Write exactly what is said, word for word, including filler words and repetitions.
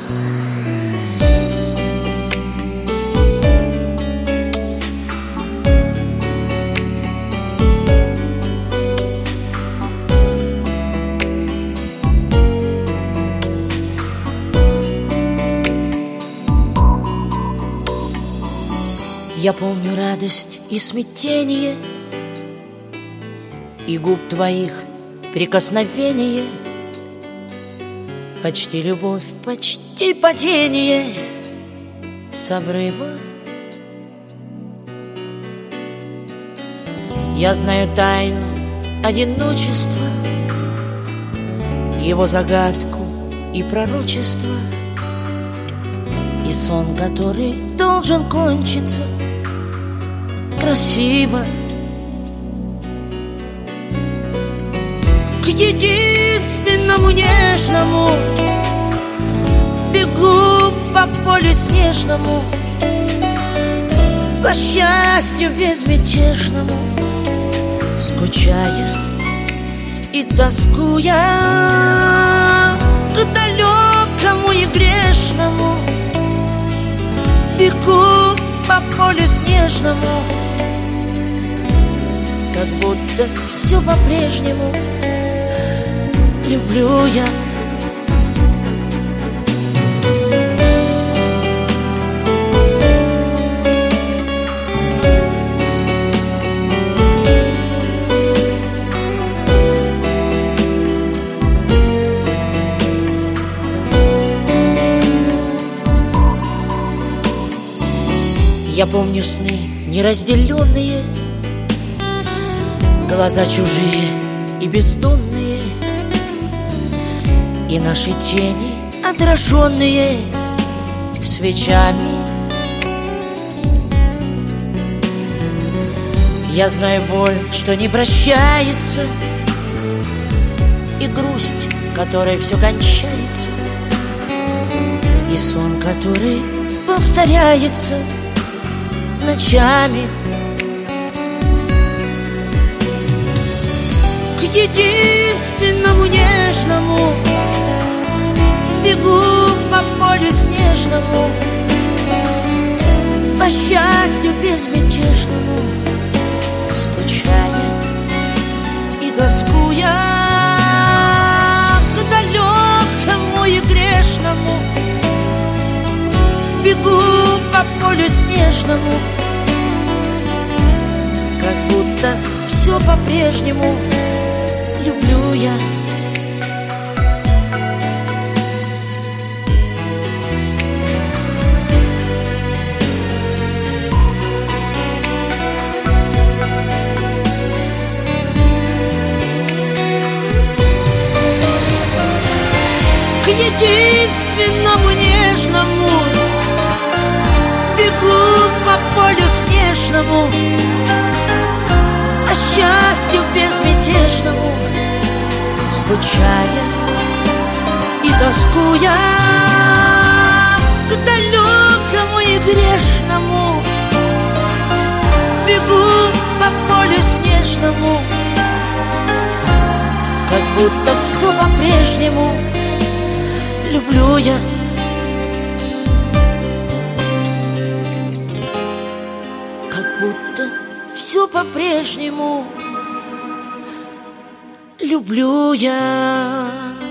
Я помню радость и смятение, и губ твоих прикосновение, почти любовь, почти падение с обрыва. Я знаю тайну одиночества, его загадку и пророчество, и сон, который должен кончиться красиво. К единственному нежному бегу по полю снежному, по счастью безмятежному, скучая и тоскуя. К далекому и грешному бегу по полю снежному, как будто все по-прежнему. Люблю я. Я помню сны неразделенные, глаза чужие и бездонные, и наши тени, отраженные свечами. Я знаю боль, что не прощается, и грусть, которой все кончается, и сон, который повторяется ночами. К единственному нежному бегу по полю снежному, по счастью безмятежному, скучая и тоскуя. К далекому и грешному бегу по полю снежному, как будто все по-прежнему. Люблю я. К единственному нежному бегу по полю снежному, по счастью безмятежному, скучая и тоскуя. К далекому и грешному бегу по полю снежному, как будто все по-прежнему. Люблю я. Как будто все по-прежнему. Люблю я.